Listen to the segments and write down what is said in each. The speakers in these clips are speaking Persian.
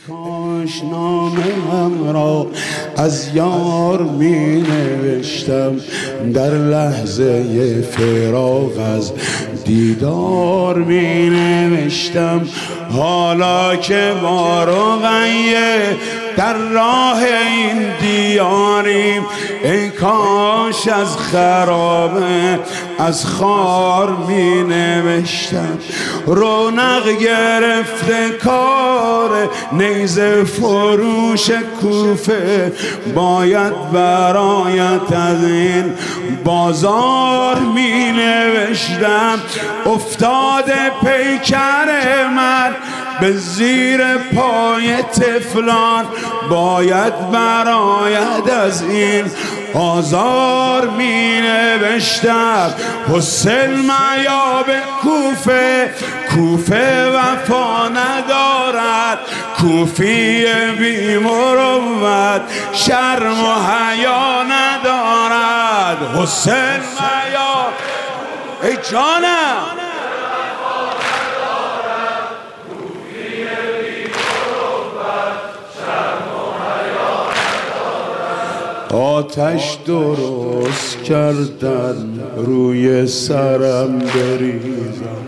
کاش نامم را از یار می نوشتم، در لحظه فراق از دیدار می نوشتم. حالا که با رقیه در راه این دیاریم، ای کاش از خرابه از خار می نوشتم. رونق گرفته کار نیزه فروش کوفه، باید برایت از این بازار می نوشتم. افتاده پیکر من به زیر پای طفلان، باید برآید از این آزار می نوشتم. حسین میا به کوفه، کوفه وفا ندارد، کوفی بی مروت شرم و حیا ندارد. حسین میا ای جانم آتش درست کردن روی سرم بریزم.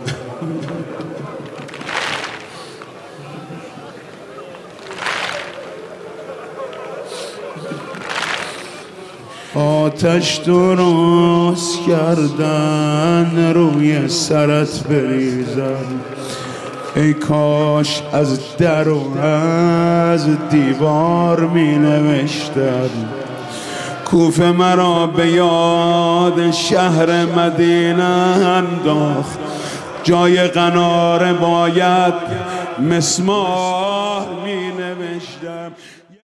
آتش درست کردن روی سرت بریزم، ای کاش از در و از دیوار می نوشتم. کوفه مرا به یاد شهر مدینه انداخت، جای قناره باید مسمار می نوشتم.